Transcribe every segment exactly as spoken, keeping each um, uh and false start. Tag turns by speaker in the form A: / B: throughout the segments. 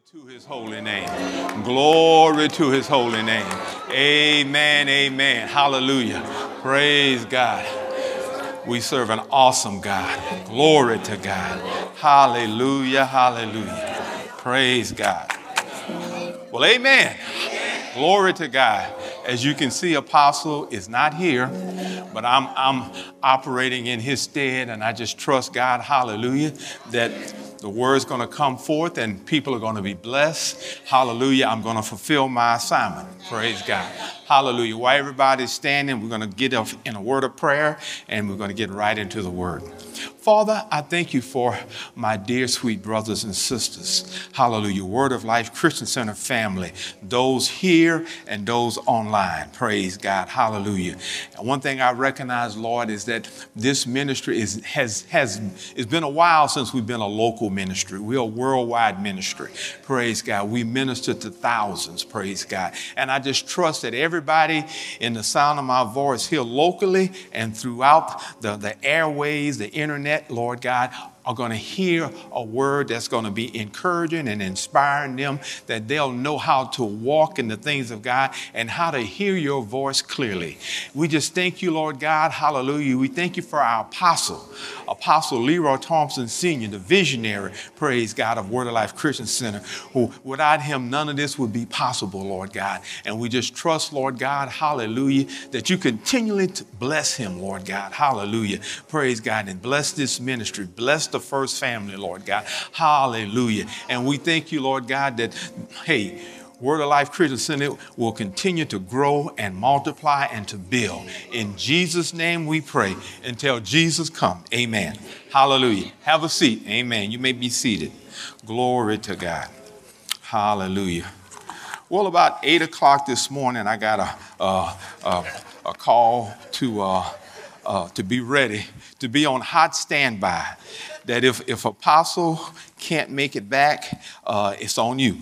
A: to his holy name. Glory to his holy name. Amen, amen. Hallelujah. Praise God. We serve an awesome God. Glory to God. Hallelujah, hallelujah. Praise God. Well, amen. Glory to God. As you can see, Apostle is not here, but I'm, I'm operating in his stead, and I just trust God, hallelujah, that the word's going to come forth and people are going to be blessed. Hallelujah. I'm going to fulfill my assignment. Praise God. Hallelujah. While everybody's standing, we're going to get up in a word of prayer and we're going to get right into the word. Father, I thank you for my dear, sweet brothers and sisters. Hallelujah. Word of Life Christian Center family, those here and those online. Praise God. Hallelujah. And one thing I recognize, Lord, is that this ministry is has has it's been a while since we've been a local ministry. We're a worldwide ministry. Praise God. We minister to thousands. Praise God. And I just trust that everybody in the sound of my voice here locally and throughout the, the airways, the internet, Lord God, are going to hear a word that's going to be encouraging and inspiring them, that they'll know how to walk in the things of God and how to hear your voice clearly. We just thank you, Lord God. Hallelujah. We thank you for our apostle, Apostle Leroy Thompson Senior, the visionary, praise God, of Word of Life Christian Center, who without him, none of this would be possible, Lord God. And we just trust, Lord God, hallelujah, that you continually to bless him, Lord God. Hallelujah. Praise God. And bless this ministry. Bless the First Family, Lord God. Hallelujah. And we thank you, Lord God, that, hey, Word of Life Christian Center will continue to grow and multiply and to build. In Jesus' name we pray until Jesus come. Amen. Hallelujah. Have a seat. Amen. You may be seated. Glory to God. Hallelujah. Well, about eight o'clock this morning, I got a, a, a, a call to, uh, uh, to be ready, to be on hot standby. That if, if Apostle can't make it back, uh, it's on you.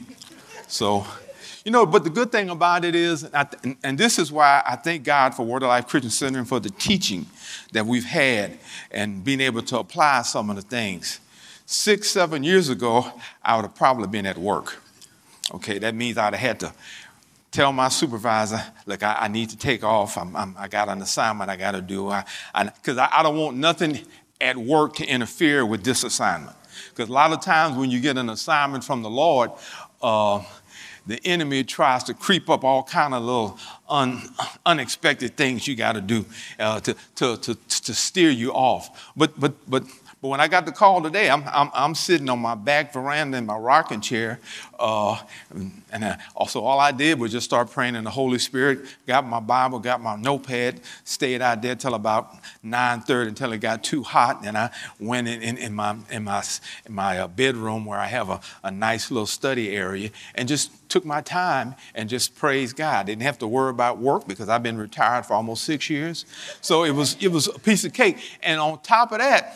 A: So, you know, but the good thing about it is, and, I, and, and this is why I thank God for Word of Life Christian Center and for the teaching that we've had and being able to apply some of the things. Six, seven years ago, I would have probably been at work. Okay, that means I'd have had to tell my supervisor, look, I, I need to take off. I'm, I'm, I got an assignment I got to do. Because I, I, I don't want nothing at work to interfere with this assignment. Because a lot of times when you get an assignment from the Lord, uh, the enemy tries to creep up all kind of little un, unexpected things you got to do uh, to, to, to, to steer you off. But, but, but, but when I got the call today, I'm, I'm, I'm sitting on my back veranda in my rocking chair. Uh, and I, also all I did was just start praying in the Holy Spirit, got my Bible, got my notepad, stayed out there till about nine thirty until it got too hot. And I went in, in, in my, in my, in my uh, bedroom where I have a, a nice little study area and just took my time and just praised God. Didn't have to worry about work because I've been retired for almost six years. So it was, it was a piece of cake. And on top of that,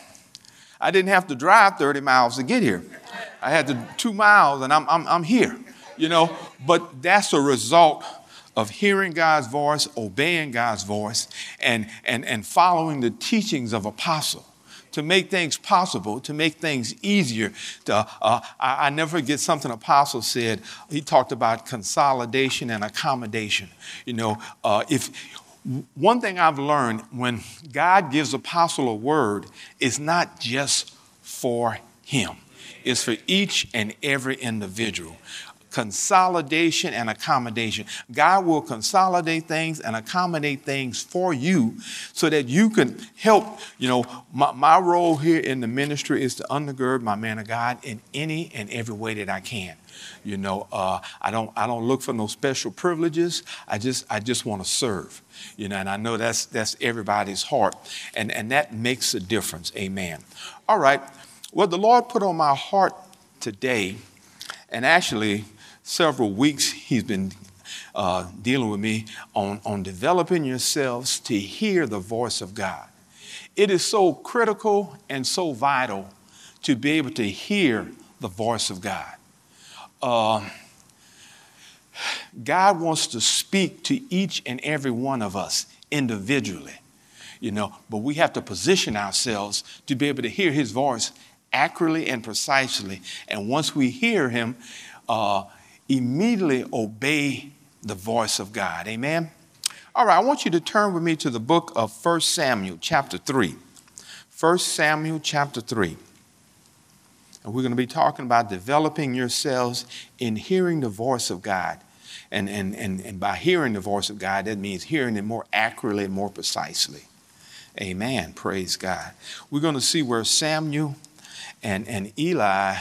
A: I didn't have to drive thirty miles to get here. I had to two miles and I'm, I'm, I'm here, you know, but that's a result of hearing God's voice, obeying God's voice, and, and, and following the teachings of Apostle to make things possible, to make things easier. To, uh, I, I never forget something Apostle said. He talked about consolidation and accommodation. You know, uh, if one thing I've learned when God gives Apostle a word, it's not just for him. It's for each and every individual. Consolidation and accommodation. God will consolidate things and accommodate things for you so that you can help. You know, my, my role here in the ministry is to undergird my man of God in any and every way that I can. You know, uh, I don't I don't look for no special privileges. I just I just want to serve. You know, and I know that's that's everybody's heart, and and that makes a difference. Amen. All right. Well, the Lord put on my heart today, and actually several weeks he's been uh, dealing with me on, on developing yourselves to hear the voice of God. It is so critical and so vital to be able to hear the voice of God. Uh, God wants to speak to each and every one of us individually, you know, but we have to position ourselves to be able to hear his voice accurately and precisely. And once we hear him, uh, immediately obey the voice of God. Amen? All right, I want you to turn with me to the book of First Samuel chapter three. First Samuel chapter three. And we're going to be talking about developing yourselves in hearing the voice of God. And, and, and, and by hearing the voice of God, that means hearing it more accurately and more precisely. Amen. Praise God. We're going to see where Samuel and, and Eli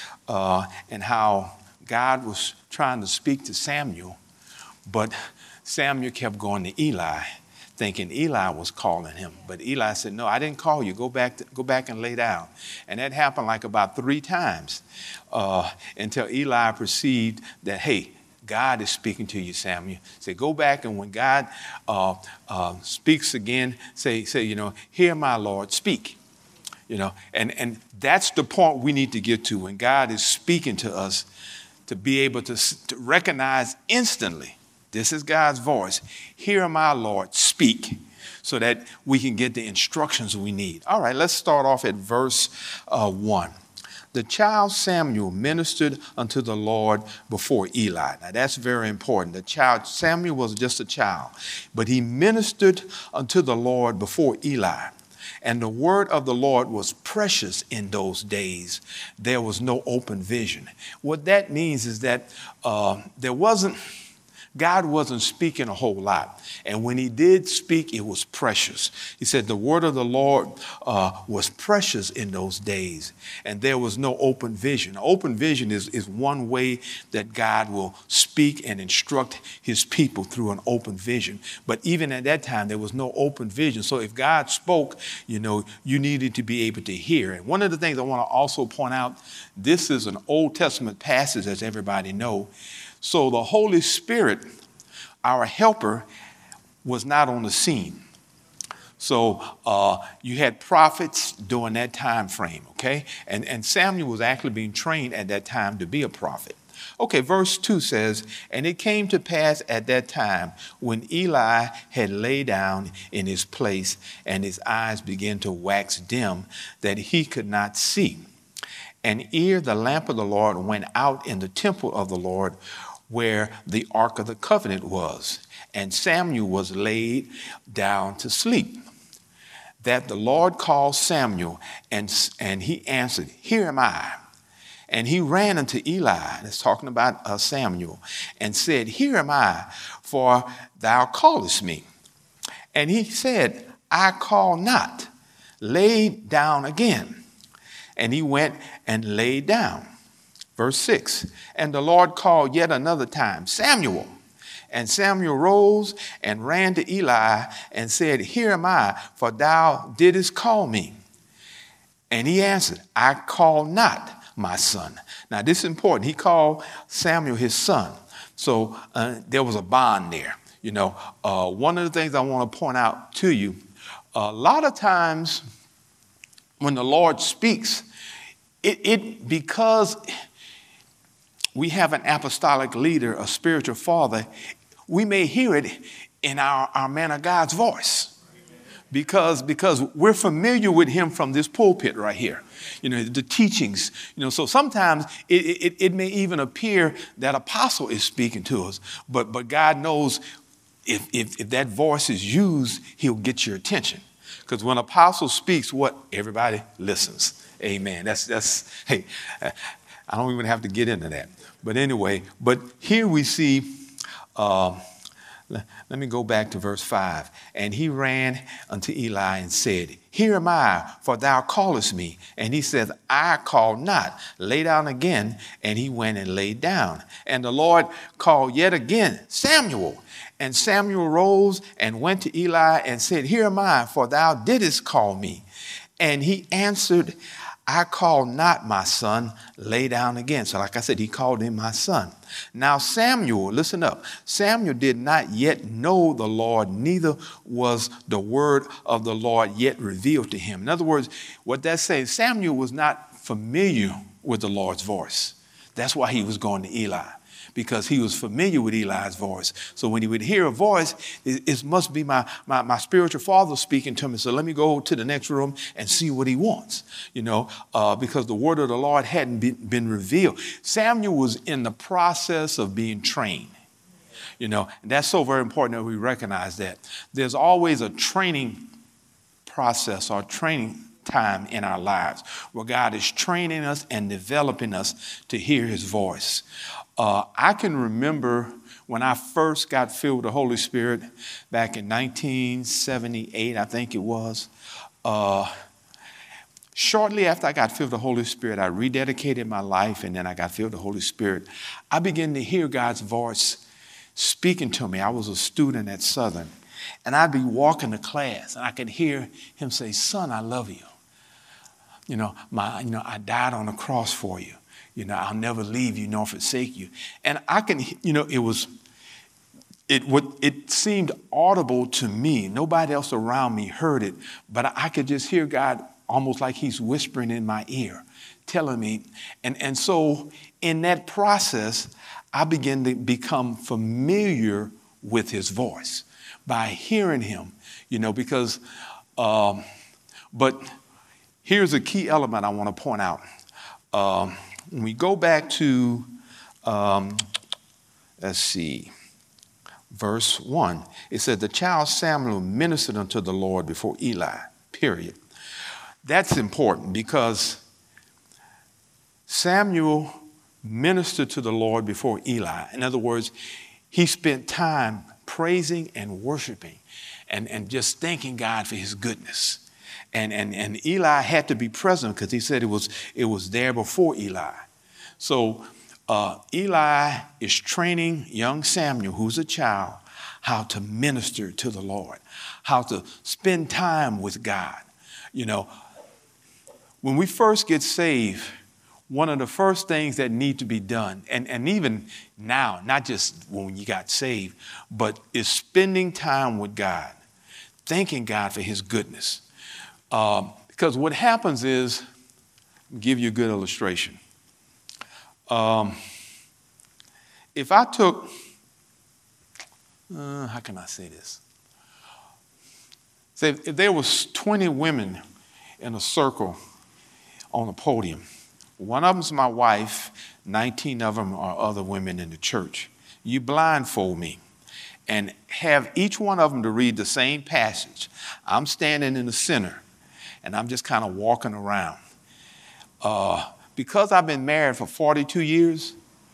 A: uh, and how God was trying to speak to Samuel, but Samuel kept going to Eli, thinking Eli was calling him. But Eli said, no, I didn't call you. Go back, to, go back and lay down. And that happened like about three times uh, until Eli perceived that, hey, God is speaking to you, Samuel. Say, go back, and when God uh, uh, speaks again, say, say, you know, hear my Lord, speak. You know, and, and that's the point we need to get to when God is speaking to us, to be able to, to recognize instantly, this is God's voice. Hear my Lord, speak, so that we can get the instructions we need. All right, let's start off at verse uh, one. The child Samuel ministered unto the Lord before Eli. Now that's very important. The child Samuel was just a child, but he ministered unto the Lord before Eli. And the word of the Lord was precious in those days. There was no open vision. What that means is that uh, there wasn't, God wasn't speaking a whole lot. And when he did speak, it was precious. He said the word of the Lord uh, was precious in those days. And there was no open vision. Open vision is, is one way that God will speak and instruct his people, through an open vision. But even at that time, there was no open vision. So if God spoke, you know, you needed to be able to hear. And one of the things I want to also point out, this is an Old Testament passage, as everybody knows. So the Holy Spirit, our helper, was not on the scene. So uh, you had prophets during that time frame, okay? And, and Samuel was actually being trained at that time to be a prophet. Okay, verse two says, and it came to pass at that time when Eli had laid down in his place and his eyes began to wax dim, that he could not see. And ere the lamp of the Lord went out in the temple of the Lord, where the ark of the covenant was, and Samuel was laid down to sleep. That the Lord called Samuel, and, and he answered, here am I. And he ran unto Eli, and it's talking about uh, Samuel, and said, here am I, for thou callest me. And he said, I call not. Lay down again. And he went and laid down. Verse six, and the Lord called yet another time, Samuel. And Samuel rose and ran to Eli and said, here am I, for thou didst call me. And he answered, I call not, my son. Now this is important. He called Samuel his son. So uh, there was a bond there. You know, uh, one of the things I want to point out to you, a lot of times when the Lord speaks, it, it because we have an apostolic leader, a spiritual father, we may hear it in our, our man of God's voice. Because, because we're familiar with him from this pulpit right here. You know, the teachings, you know, so sometimes it, it, it may even appear that apostle is speaking to us, but, but God knows if, if, if that voice is used, he'll get your attention. Because when apostle speaks, what? Everybody listens. Amen. That's, that's, hey, I don't even have to get into that. But anyway, but here we see, uh, let me go back to verse five. And he ran unto Eli and said, here am I, for thou callest me. And he says, I call not. Lay down again. And he went and laid down. And the Lord called yet again, Samuel. And Samuel rose and went to Eli and said, here am I, for thou didst call me. And he answered, I call not, my son. Lay down again. So like I said, he called him my son. Now Samuel, listen up. Samuel did not yet know the Lord, neither was the word of the Lord yet revealed to him. In other words, what that's saying, Samuel was not familiar with the Lord's voice. That's why he was going to Eli. because he was familiar with Eli's voice. So when he would hear a voice, it, it must be my, my, my spiritual father speaking to me. So let me go to the next room and see what he wants, you know, uh, because the word of the Lord hadn't been, been revealed. Samuel was in the process of being trained, you know, and that's so very important that we recognize that. There's always a training process or training time in our lives where God is training us and developing us to hear his voice. Uh, I can remember when I first got filled with the Holy Spirit back in nineteen seventy-eight, I think it was. Uh, shortly after I got filled with the Holy Spirit, I rededicated my life, and then I got filled with the Holy Spirit. I began to hear God's voice speaking to me. I was a student at Southern, and I'd be walking to class, and I could hear him say, "Son, I love you. You know, my, you know, I died on the cross for you. You know, I'll never leave you nor forsake you." And I can, you know, it was, it would, it seemed audible to me. Nobody else around me heard it, but I could just hear God almost like he's whispering in my ear, telling me. And, and so in that process, I began to become familiar with his voice by hearing him, you know, because, um, but here's a key element I want to point out. Um, when we go back to, um, let's see, verse one, it said, the child Samuel ministered unto the Lord before Eli, period. That's important because Samuel ministered to the Lord before Eli. In other words, he spent time praising and worshiping and, and just thanking God for his goodness. And, and, and Eli had to be present because he said it was, it was there before Eli. So uh, Eli is training young Samuel, who's a child, how to minister to the Lord, how to spend time with God. You know, when we first get saved, one of the first things that need to be done, and, and even now, not just when you got saved, but is spending time with God, thanking God for his goodness. Um, because what happens is, I'll give you a good illustration. Um, if I took, uh, how can I say this? Say if, if there was twenty women in a circle on a podium, one of them's my wife, nineteen of them are other women in the church. You blindfold me and have each one of them to read the same passage. I'm standing in the center. And I'm just kind of walking around. Uh, because I've been married for forty-two years,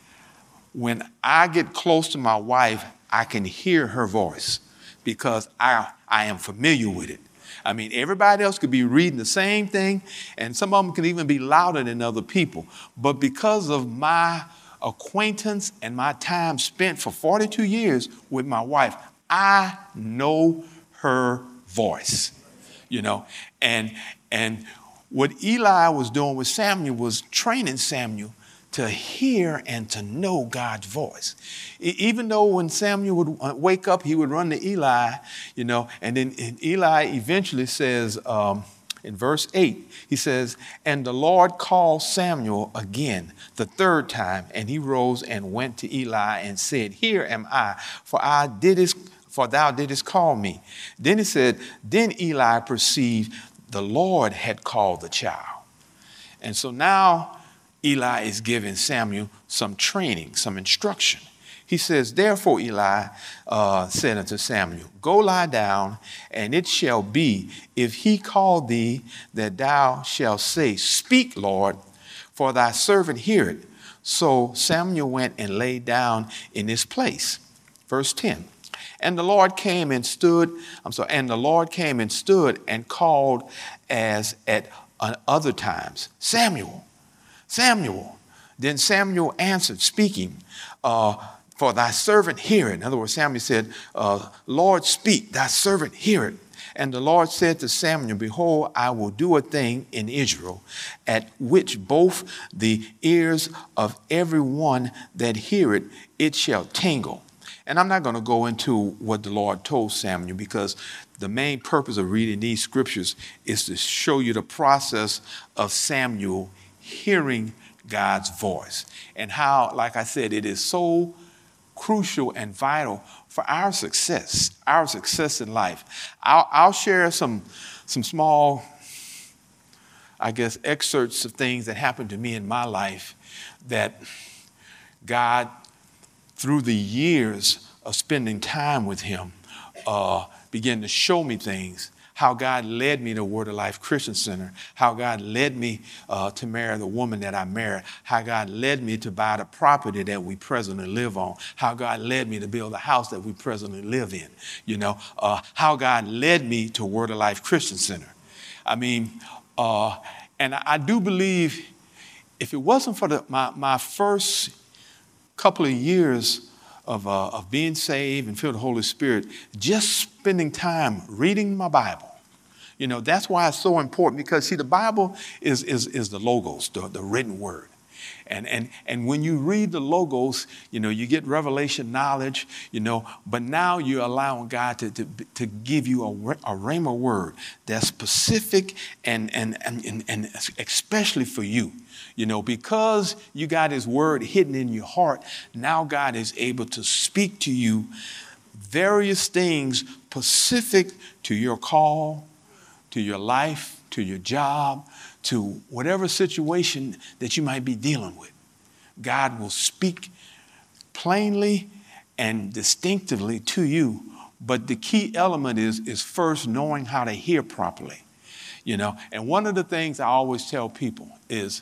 A: when I get close to my wife, I can hear her voice because I, I am familiar with it. I mean, everybody else could be reading the same thing, and some of them could even be louder than other people. But because of my acquaintance and my time spent for forty-two years with my wife, I know her voice. You know, and and what Eli was doing with Samuel was training Samuel to hear and to know God's voice. E- even though when Samuel would wake up, he would run to Eli, you know, and then and Eli eventually says um, in verse eight, he says, and the Lord called Samuel again the third time, and he rose and went to Eli and said, here am I, for I did his For thou didst call me. Then he said, then Eli perceived the Lord had called the child. And so now Eli is giving Samuel some training, some instruction. He says, therefore Eli uh, said unto Samuel, go lie down, and it shall be, if he call thee, that thou shalt say, speak, Lord, for thy servant heareth. So Samuel went and lay down in his place. Verse ten. And the Lord came and stood, I'm sorry, and the Lord came and stood and called as at other times, Samuel, Samuel. Then Samuel answered, speaking, uh, for thy servant heareth. In other words, Samuel said, uh, Lord, speak, thy servant heareth. And the Lord said to Samuel, behold, I will do a thing in Israel, at which both the ears of every one that heareth, it shall tingle. And I'm not going to go into what the Lord told Samuel, because the main purpose of reading these scriptures is to show you the process of Samuel hearing God's voice. And how, like I said, it is so crucial and vital for our success, our success in life. I'll, I'll share some, some small, I guess, excerpts of things that happened to me in my life that God, through the years of spending time with him, uh, began to show me things. How God led me to Word of Life Christian Center, how God led me uh, to marry the woman that I married, how God led me to buy the property that we presently live on, how God led me to build the house that we presently live in, you know, uh, how God led me to Word of Life Christian Center. I mean, uh, and I, I do believe if it wasn't for the, my, my first couple of years Of, uh, of being saved and filled with the Holy Spirit, just spending time reading my Bible. You know, that's why it's so important, because, see, the Bible is, is, is the logos, the, the written word. And, and, and when you read the logos, you know, you get revelation knowledge, you know, but now you're allowing God to, to, to give you a, a rhema word that's specific and, and, and, and especially for you. You know, because you got his word hidden in your heart, now God is able to speak to you various things specific to your call, to your life, to your job, to whatever situation that you might be dealing with. God will speak plainly and distinctively to you, but the key element is, is first knowing how to hear properly. You know, and one of the things I always tell people is,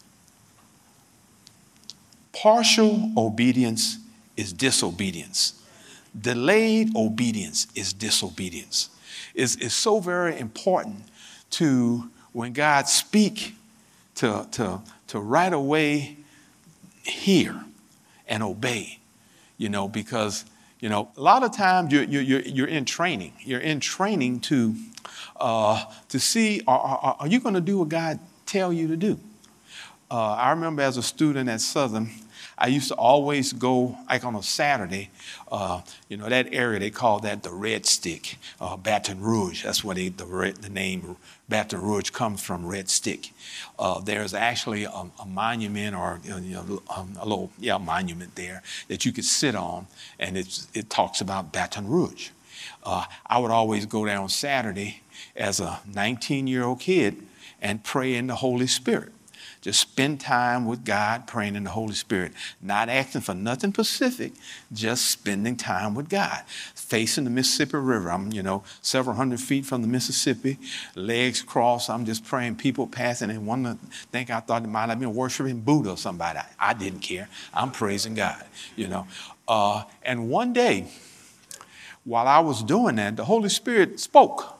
A: partial obedience is disobedience. Delayed obedience is disobedience. It's, it's so very important to, when God speaks, to, to, to right away hear and obey, you know, because, you know, a lot of times you're, you're, you're in training. You're in training to, uh, to see, are, are, are you going to do what God tell you to do? Uh, I remember as a student at Southern, I used to always go, like on a Saturday, uh, you know, that area, they call that the Red Stick, uh, Baton Rouge. That's where they, the, red, the name Baton Rouge comes from, Red Stick. Uh, there's actually a, a monument or you know, a little, yeah, monument there that you could sit on, and it's, it talks about Baton Rouge. Uh, I would always go there on Saturday as a nineteen-year-old kid and pray in the Holy Spirit. Just spend time with God, praying in the Holy Spirit, not asking for nothing specific, just spending time with God. Facing the Mississippi River, I'm, you know, several hundred feet from the Mississippi, legs crossed, I'm just praying, people passing, and one think I thought it might have been worshiping Buddha or somebody. I, I didn't care. I'm praising God, you know. Uh, and one day, while I was doing that, the Holy Spirit spoke.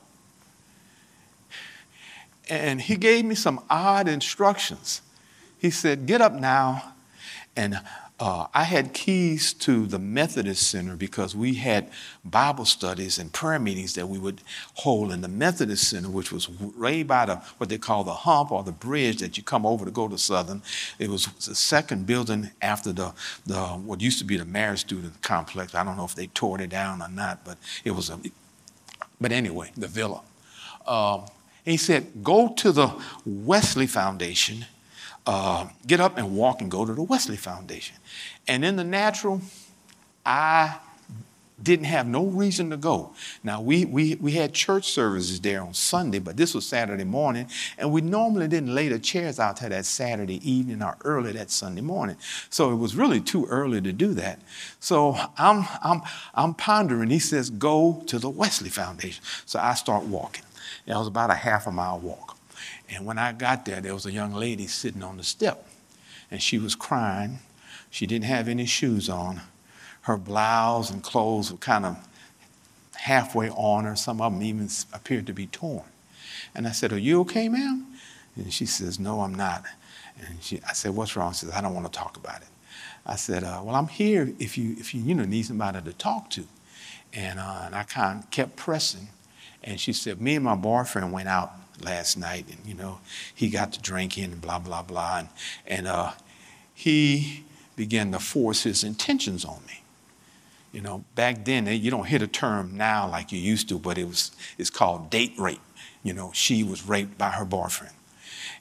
A: And he gave me some odd instructions. He said, get up now. And uh, I had keys to the Methodist Center because we had Bible studies and prayer meetings that we would hold in the Methodist Center, which was right by the, what they call the hump or the bridge that you come over to go to Southern. It was the second building after the, the what used to be the marriage student complex. I don't know if they tore it down or not, but it was a, but anyway, the villa. Um, He said, go to the Wesley Foundation, uh, get up and walk and go to the Wesley Foundation. And in the natural, I didn't have no reason to go. Now, we, we, we had church services there on Sunday, but this was Saturday morning, and we normally didn't lay the chairs out till that Saturday evening or early that Sunday morning. So it was really too early to do that. So I'm, I'm, I'm pondering. He says, go to the Wesley Foundation. So I start walking. It was about a half a mile walk. And when I got there, there was a young lady sitting on the step, and she was crying. She didn't have any shoes on. Her blouse and clothes were kind of halfway on her. Some of them even appeared to be torn. And I said, are you okay, ma'am? And she says, no, I'm not. And she, I said, what's wrong? She says, I don't want to talk about it. I said, uh, well, I'm here if you, if you, you know, need somebody to talk to. And, uh, and I kind of kept pressing. And she said, me and my boyfriend went out last night, and, you know, he got to drinking and blah, blah, blah. And, and uh, he began to force his intentions on me. You know, back then, you don't hear the term now like you used to, but it was, it's called date rape. You know, she was raped by her boyfriend.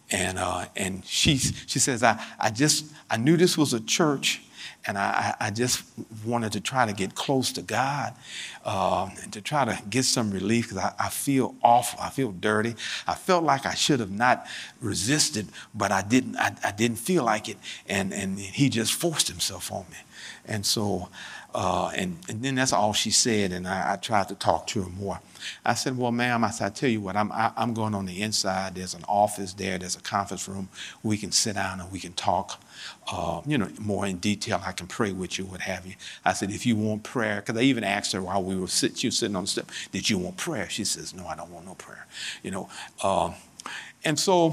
A: And uh, and she she says, I, I just, I knew this was a church, and I, I just wanted to try to get close to God, uh, and to try to get some relief, because I, I feel awful. I feel dirty. I felt like I should have not resisted, but I didn't. I, I didn't feel like it, and and he just forced himself on me. And so, uh, and, and then that's all she said, and I, I tried to talk to her more. I said, well, ma'am, I said, I tell you what, I'm, I, I'm going on the inside. There's an office there. There's a conference room. We can sit down and we can talk, uh, you know, more in detail. I can pray with you, what have you. I said, if you want prayer, because I even asked her while we were sitting, she was sitting on the step, did you want prayer? She says, no, I don't want no prayer, you know. Um, and so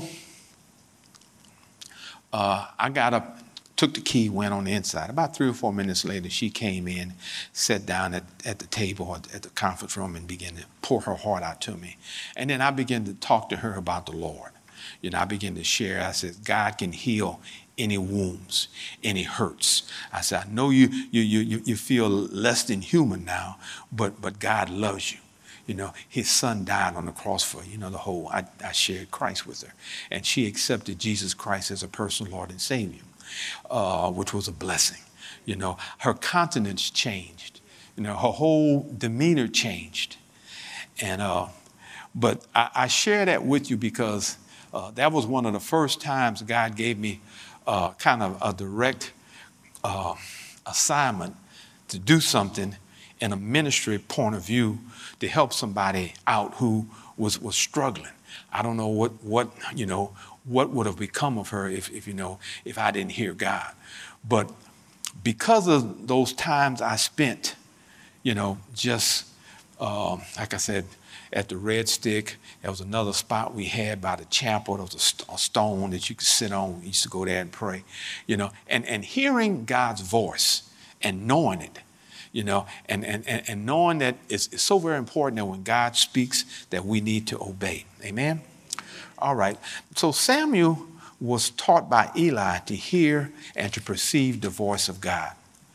A: uh, I got up, took the key, went on the inside. About three or four minutes later, she came in, sat down at, at the table at, at the conference room and began to pour her heart out to me. And then I began to talk to her about the Lord. You know, I began to share. I said, God can heal any wounds, any hurts. I said, I know you you you you feel less than human now, but but God loves you. You know, his son died on the cross for you. You know, the whole, I, I shared Christ with her. And she accepted Jesus Christ as a personal Lord and Savior. Uh, which was a blessing. You know, her countenance changed. You know, her whole demeanor changed. And, uh, but I, I share that with you because uh, that was one of the first times God gave me uh, kind of a direct uh, assignment to do something in a ministry point of view to help somebody out who was, was struggling. I don't know what, what, you know, what would have become of her if, if, you know, if I didn't hear God. But because of those times I spent, you know, just, um, like I said, at the Red Stick, there was another spot we had by the chapel. There was a, st- a stone that you could sit on. We used to go there and pray, you know, and, and hearing God's voice and knowing it, you know, and, and, and knowing that it's, it's so very important that when God speaks that we need to obey. Amen? All right. So Samuel was taught by Eli to hear and to perceive the voice of God.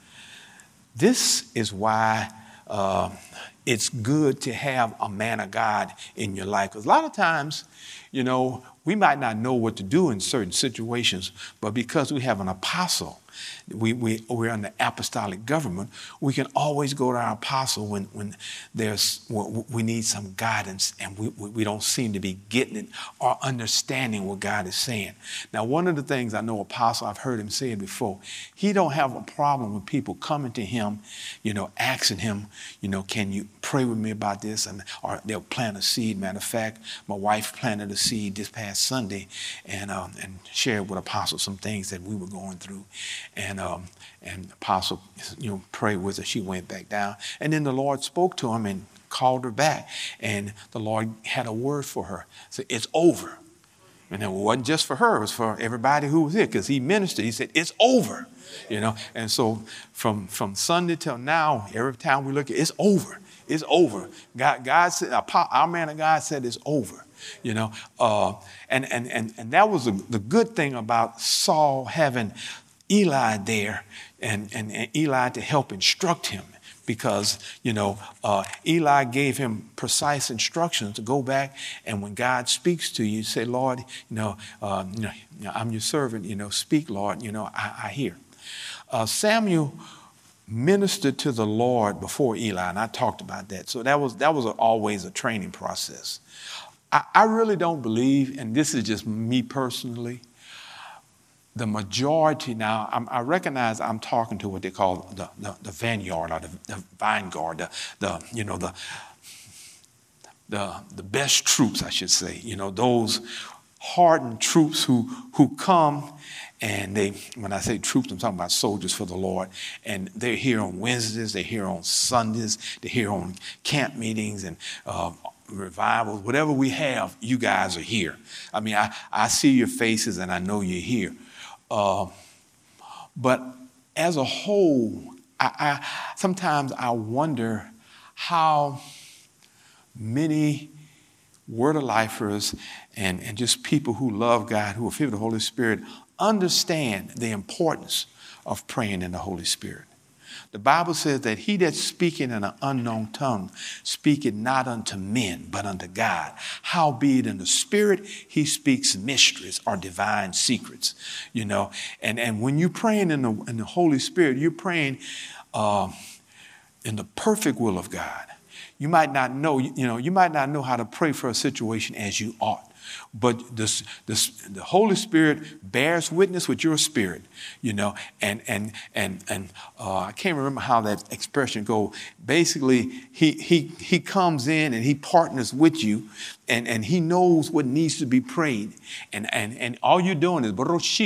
A: This is why uh, it's good to have a man of God in your life. Because a lot of times, you know, we might not know what to do in certain situations, but because we have an apostle, we, we, we're in the apostolic government, we can always go to our apostle when, when there's, we need some guidance and we, we don't seem to be getting it or understanding what God is saying. Now, one of the things I know apostle, I've heard him say it before, he don't have a problem with people coming to him, you know, asking him, you know, can you pray with me about this? And, or they'll plant a seed. Matter of fact, my wife planted a seed this past Sunday and, um, and shared with apostle some things that we were going through. And um, and Apostle, you know, prayed with her. She went back down. And then the Lord spoke to him and called her back. And the Lord had a word for her. So it's over. And it wasn't just for her. It was for everybody who was here because he ministered. He said, it's over. You know, and so from, from Sunday till now, every time we look at it, it's over. It's over. God, God said, our man of God said it's over. You know, uh, and, and, and, and that was a, the good thing about Saul having Eli there and, and, and Eli to help instruct him because, you know, uh, Eli gave him precise instructions to go back. And when God speaks to you, say, Lord, you know, uh, you know, I'm your servant, you know, speak, Lord, you know, I, I hear. Uh, Samuel ministered to the Lord before Eli, and I talked about that. So that was, that was a, always a training process. I, I really don't believe, and this is just me personally, the majority now, I'm, I recognize I'm talking to what they call the, the, the vineyard or the, the vanguard, the, the, you know, the, the, the best troops, I should say, you know, those hardened troops who, who come and they, when I say troops, I'm talking about soldiers for the Lord, and they're here on Wednesdays, they're here on Sundays, they're here on camp meetings and uh, revivals, whatever we have, you guys are here. I mean, I, I see your faces and I know you're here. Uh, but as a whole, I, I sometimes I wonder how many Word of Lifers and, and just people who love God, who are filled with the Holy Spirit, understand the importance of praying in the Holy Spirit. The Bible says that he that speaketh in an unknown tongue speaketh not unto men, but unto God. Howbeit in the spirit he speaks mysteries or divine secrets, you know. And, and when you're praying in the, in the Holy Spirit, you're praying uh, in the perfect will of God. You might not know, you know, you might not know how to pray for a situation as you ought. But this, this, the Holy Spirit bears witness with your spirit, you know, and and and and uh, I can't remember how that expression goes. Basically, he he he comes in and he partners with you, and, and he knows what needs to be prayed, and and and all you're doing is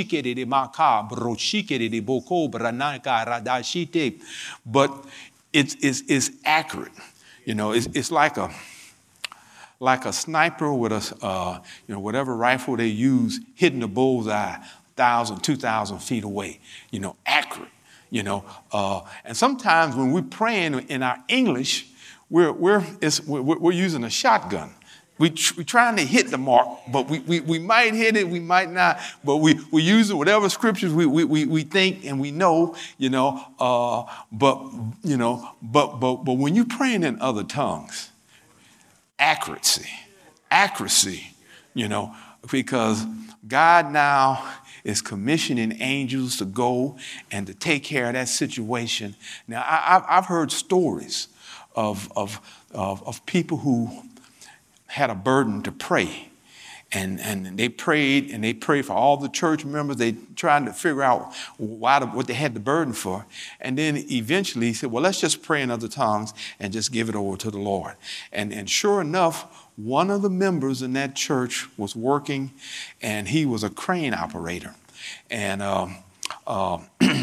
A: but it's it's, it's accurate, you know. It's it's like a. Like a sniper with a, uh, you know, whatever rifle they use, hitting the bullseye, thousand, two thousand feet away, you know, accurate, you know. Uh, and sometimes when we're praying in our English, we're we're it's, we're, we're using a shotgun. We tr- we're trying to hit the mark, but we, we we might hit it, we might not. But we we use whatever scriptures we we we, we think and we know, you know. Uh, but you know, but but but when you're praying in other tongues. Accuracy, accuracy, you know, because God now is commissioning angels to go and to take care of that situation. Now, I, I've heard stories of, of, of, of people who had a burden to pray. And, and they prayed, and they prayed for all the church members. They tried to figure out why the, what they had the burden for. And then eventually he said, well, let's just pray in other tongues and just give it over to the Lord. And, and sure enough, one of the members in that church was working, and he was a crane operator. And, um, uh,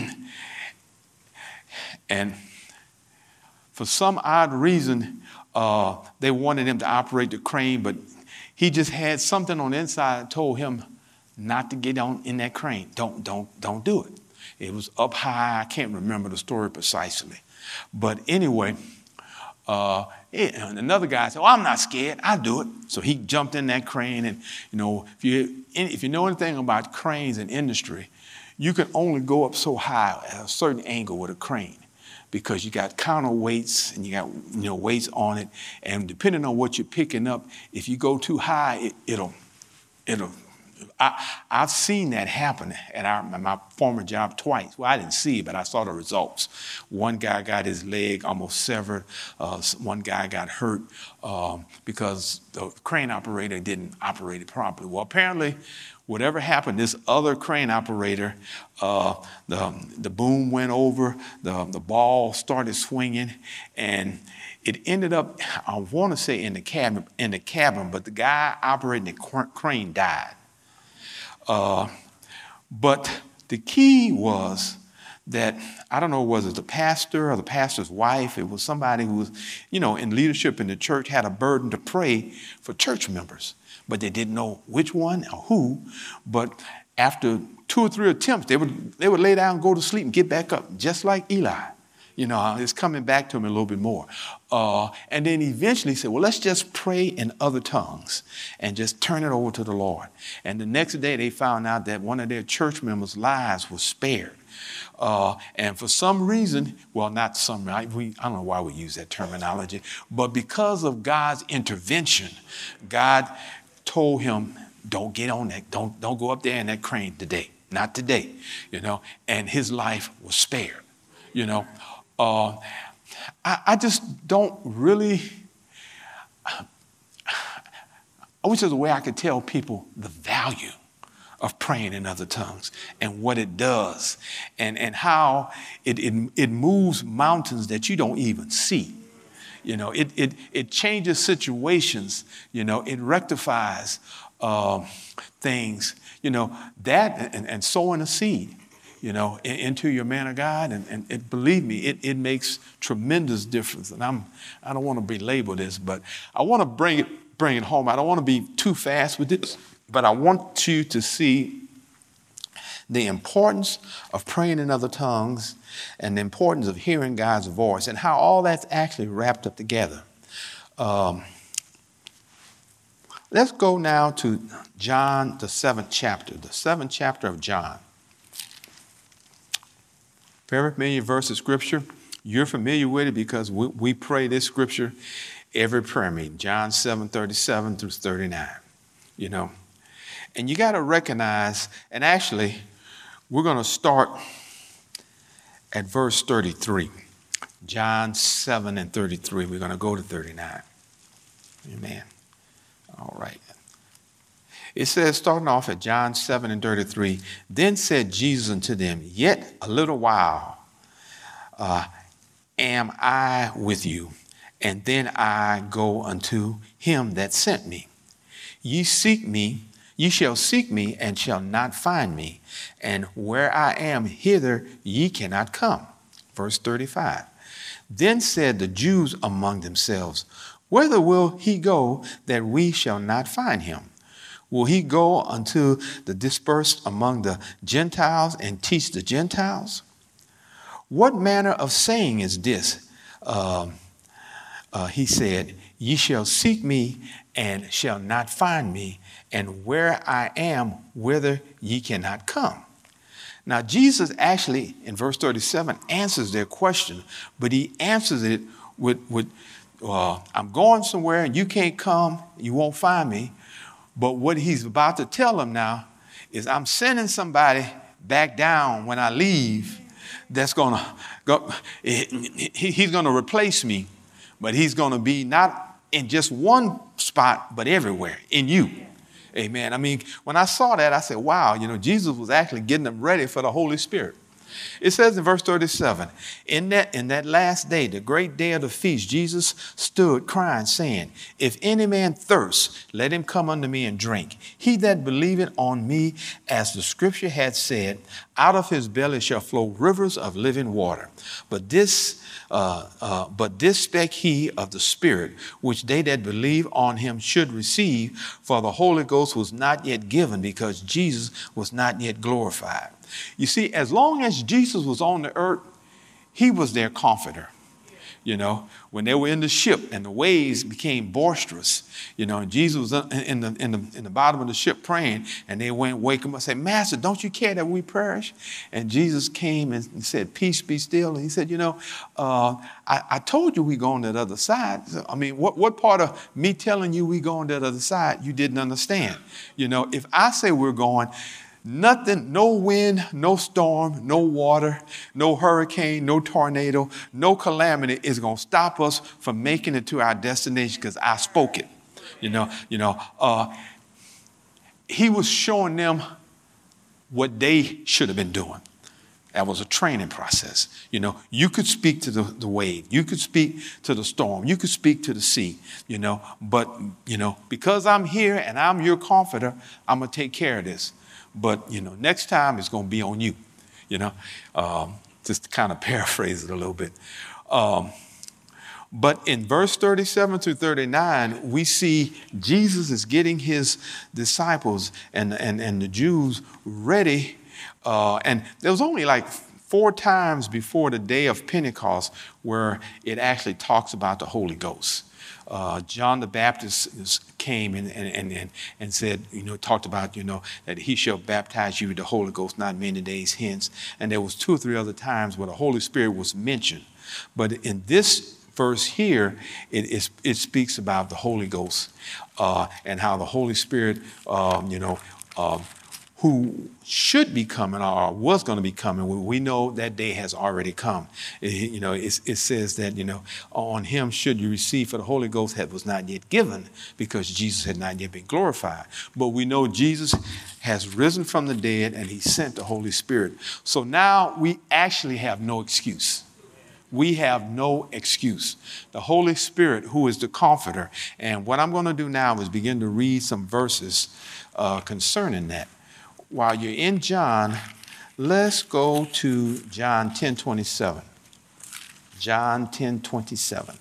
A: and for some odd reason, uh, they wanted him to operate the crane, but he just had something on the inside that told him not to get on in that crane. Don't, don't, don't do it. It was up high. I can't remember the story precisely. But anyway, uh, it, and another guy said, well, I'm not scared. I'll do it. So he jumped in that crane. And, you know, if you, if you know anything about cranes and industry, you can only go up so high at a certain angle with a crane, because you got counterweights and you got, you know, weights on it. And depending on what you're picking up, if you go too high, it, it'll, it'll, I, I've seen that happen at our, my former job twice. Well, I didn't see it, but I saw the results. One guy got his leg almost severed. Uh, one guy got hurt um, because the crane operator didn't operate it properly. Well, apparently, whatever happened, this other crane operator, uh, the, the boom went over, the, the ball started swinging, and it ended up, I want to say in the cabin, in the cabin, but the guy operating the crane died. Uh, but the key was that, I don't know, was it the pastor or the pastor's wife? It was somebody who was, you know, in leadership in the church, had a burden to pray for church members. But they didn't know which one or who. But after two or three attempts, they would they would lay down, go to sleep, and get back up, just like Eli. You know, it's coming back to him a little bit more. Uh, and then eventually he said, well, let's just pray in other tongues and just turn it over to the Lord. And the next day they found out that one of their church members' lives was spared. Uh, and for some reason, well, not some, I, we, I don't know why we use that terminology, but because of God's intervention, God told him, don't get on that, don't, don't go up there in that crane today, not today, you know, and his life was spared, you know. Uh, I, I just don't really, I wish there was a way I could tell people the value of praying in other tongues and what it does and, and how it, it, it moves mountains that you don't even see. You know, it, it, it changes situations, you know, it rectifies uh, things, you know, that and, and sowing a seed, you know, in, into your man of God. And, and it, believe me, it, it makes tremendous difference. And I'm, I don't want to belabor this, but I want to bring it, bring it home. I don't want to be too fast with this, but I want you to see the importance of praying in other tongues and the importance of hearing God's voice and how all that's actually wrapped up together. Um, let's go now to John, the seventh chapter, the seventh chapter of John. Very familiar verse of scripture. You're familiar with it because we, we pray this scripture every prayer meeting. John seven, thirty-seven through thirty-nine, you know. And you got to recognize, and actually, we're going to start at verse thirty-three. John seven and thirty-three. We're going to go to thirty-nine. Amen. All right. It says, starting off at John seven and thirty-three, then said Jesus unto them, yet a little while uh, am I with you, and then I go unto him that sent me. Ye seek me, ye shall seek me, and shall not find me. And where I am, hither ye cannot come. Verse thirty-five. Then said the Jews among themselves, whither will he go that we shall not find him? Will he go unto the dispersed among the Gentiles and teach the Gentiles? What manner of saying is this? Um, uh, he said, ye shall seek me and shall not find me, and where I am, whither ye cannot come. Now, Jesus actually, in verse thirty-seven, answers their question, but he answers it with, with uh, I'm going somewhere and you can't come, you won't find me. But what he's about to tell them now is I'm sending somebody back down when I leave that's going to go, he's going to replace me, but he's going to be not in just one spot, but everywhere in you. Amen. I mean, when I saw that, I said, wow, you know, Jesus was actually getting them ready for the Holy Spirit. It says in verse thirty-seven, in that, in that last day, the great day of the feast, Jesus stood crying, saying, if any man thirst, let him come unto me and drink. He that believeth on me, as the scripture had said, out of his belly shall flow rivers of living water. But this, uh, uh, but this spake he of the Spirit, which they that believe on him should receive, for the Holy Ghost was not yet given, because Jesus was not yet glorified. You see, as long as Jesus was on the earth, he was their comforter. You know, when they were in the ship and the waves became boisterous, you know, and Jesus was in the, in the, in the bottom of the ship praying, and they went wake him up and said, Master, don't you care that we perish? And Jesus came and said, peace be still. And he said, you know, uh, I, I told you we go on that other side. I mean, what, what part of me telling you we go on that other side you didn't understand? You know, if I say we're going, nothing, no wind, no storm, no water, no hurricane, no tornado, no calamity is going to stop us from making it to our destination because I spoke it. You know, you know, uh, he was showing them what they should have been doing. That was a training process. You know, you could speak to the, the wave. You could speak to the storm. You could speak to the sea, you know, but, you know, because I'm here and I'm your comforter, I'm going to take care of this. But, you know, next time it's going to be on you, you know, um, just to kind of paraphrase it a little bit. Um, but in verse thirty-seven through thirty-nine, we see Jesus is getting his disciples and, and, and the Jews ready. Uh, and there was only like four times before the day of Pentecost where it actually talks about the Holy Ghost. Uh, John the Baptist came and, and, and, and said, you know, talked about, you know, that he shall baptize you with the Holy Ghost not many days hence. And there was two or three other times where the Holy Spirit was mentioned. But in this verse here, it, is, it speaks about the Holy Ghost uh, and how the Holy Spirit, um, you know, uh, who should be coming or was going to be coming, we know that day has already come. It, you know, it, it says that, you know, on him should you receive, for the Holy Ghost that was not yet given because Jesus had not yet been glorified. But we know Jesus has risen from the dead and he sent the Holy Spirit. So now we actually have no excuse. We have no excuse. The Holy Spirit, who is the comforter. And what I'm going to do now is begin to read some verses uh, concerning that. While you're in John, let's go to John ten twenty-seven. John ten twenty-seven.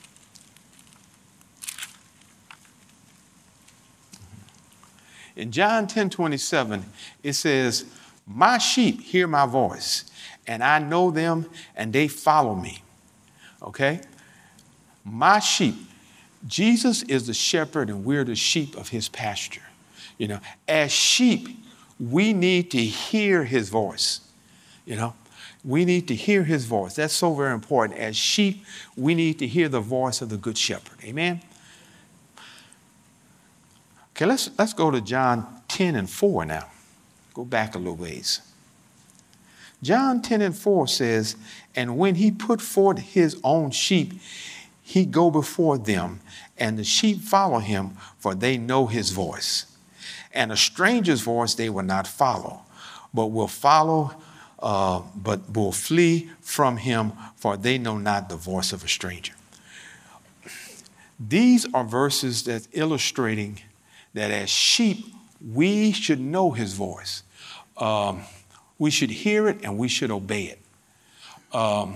A: In John ten twenty-seven, it says, my sheep hear my voice, and I know them, and they follow me. Okay? My sheep. Jesus is the shepherd, and we're the sheep of his pasture. You know, as sheep, we need to hear his voice. You know, We need to hear his voice. That's so very important. As sheep, we need to hear the voice of the good shepherd. Amen? Okay, let's, let's go to John ten and four now. Go back a little ways. John ten and four says, and when he put forth his own sheep, he go before them, and the sheep follow him, for they know his voice. And a stranger's voice they will not follow, but will follow, uh, but will flee from him, for they know not the voice of a stranger. These are verses that's illustrating that as sheep, we should know his voice. Um, we should hear it and we should obey it. Um,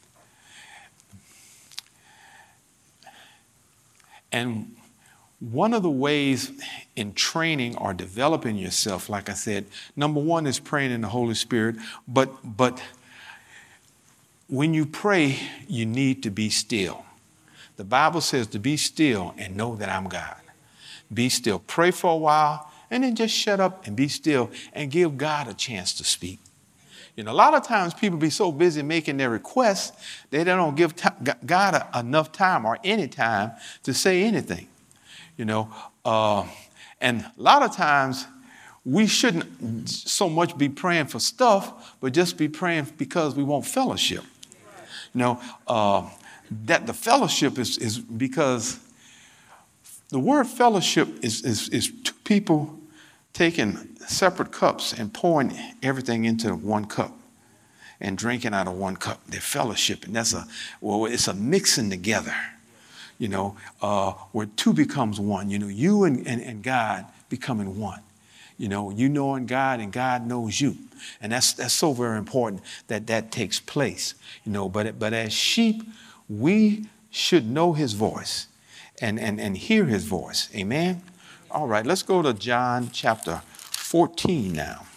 A: and one of the ways in training or developing yourself, like I said, number one is praying in the Holy Spirit, but, but when you pray, you need to be still. The Bible says to be still and know that I'm God. Be still. Pray for a while and then just shut up and be still and give God a chance to speak. You know, a lot of times people be so busy making their requests that they don't give t- God a, enough time or any time to say anything. You know, uh, and a lot of times we shouldn't so much be praying for stuff, but just be praying because we want fellowship. You know, uh, that the fellowship is, is because the word fellowship is, is, is two people taking separate cups and pouring everything into one cup and drinking out of one cup. They're fellowship, and that's a, well, it's a mixing together, you know, uh, where two becomes one. You know, you and, and, and God becoming one. You know, you knowing God and God knows you. And that's that's so very important that that takes place, you know. But, but as sheep, we should know his voice and, and, and hear his voice. Amen? All right, let's go to John chapter fourteen now.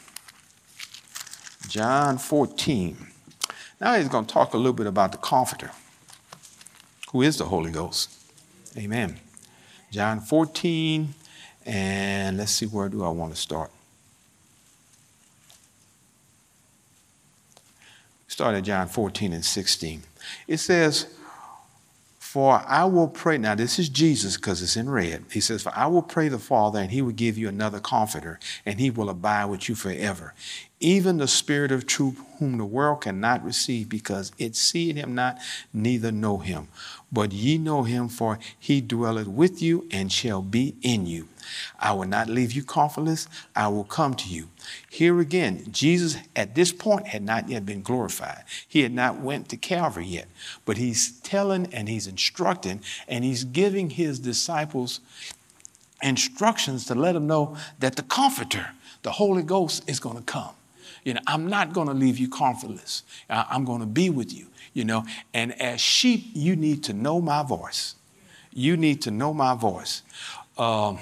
A: John fourteen. Now he's going to talk a little bit about the Comforter, who is the Holy Ghost. Amen. John fourteen, and let's see, where do I want to start? Start at John fourteen and sixteen. It says, for I will pray, now this is Jesus because it's in red. He says, for I will pray the Father, and he will give you another comforter, and he will abide with you forever. Even the Spirit of truth, whom the world cannot receive, because it seeth him not, neither know him. But ye know him, for he dwelleth with you and shall be in you. I will not leave you comfortless. I will come to you. Here again, Jesus at this point had not yet been glorified. He had not went to Calvary yet, but he's telling and he's instructing and he's giving his disciples instructions to let them know that the Comforter, the Holy Ghost, is going to come. You know, I'm not going to leave you comfortless. I'm going to be with you, you know, and as sheep, you need to know my voice. You need to know my voice. Um,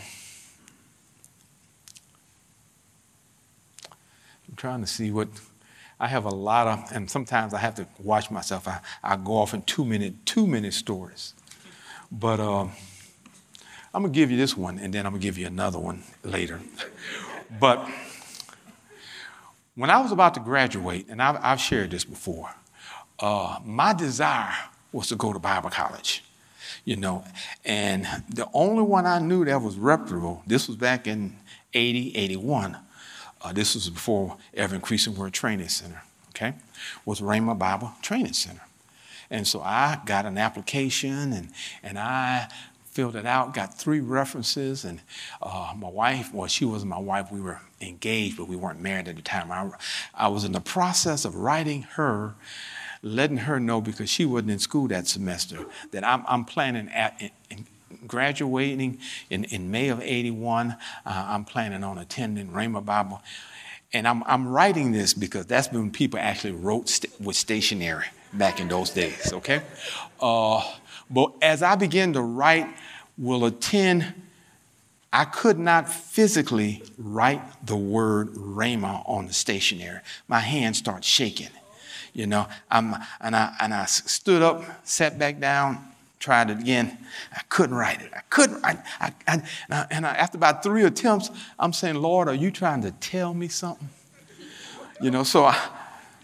A: I'm trying to see what, I have a lot of, and sometimes I have to watch myself. I, I go off in two minute, two minute stories. But um, I'm going to give you this one, and then I'm going to give you another one later. But when I was about to graduate, and I've, I've shared this before, uh, my desire was to go to Bible college, you know, and the only one I knew that was reputable, this was back in eighty, eighty-one, uh, this was before Ever Increasing Word Training Center, okay, was Rhema Bible Training Center. And so I got an application, and, and I filled it out, got three references, and uh, my wife, well, she wasn't my wife, we were engaged, but we weren't married at the time. I, I was in the process of writing her, letting her know, because she wasn't in school that semester, that I'm, I'm planning at in, in graduating in, in May of eighty-one. Uh, I'm planning on attending Rhema Bible. And I'm, I'm writing this because that's when people actually wrote st- with stationery back in those days, okay? Uh, but as I began to write, will attend, I could not physically write the word Rhema on the stationery. My hands start shaking, you know. I'm, and I and I stood up, sat back down, tried it again. I couldn't write it. I couldn't. I, I, I, and, I, and I, after about three attempts, I'm saying, Lord, are you trying to tell me something? You know. So I,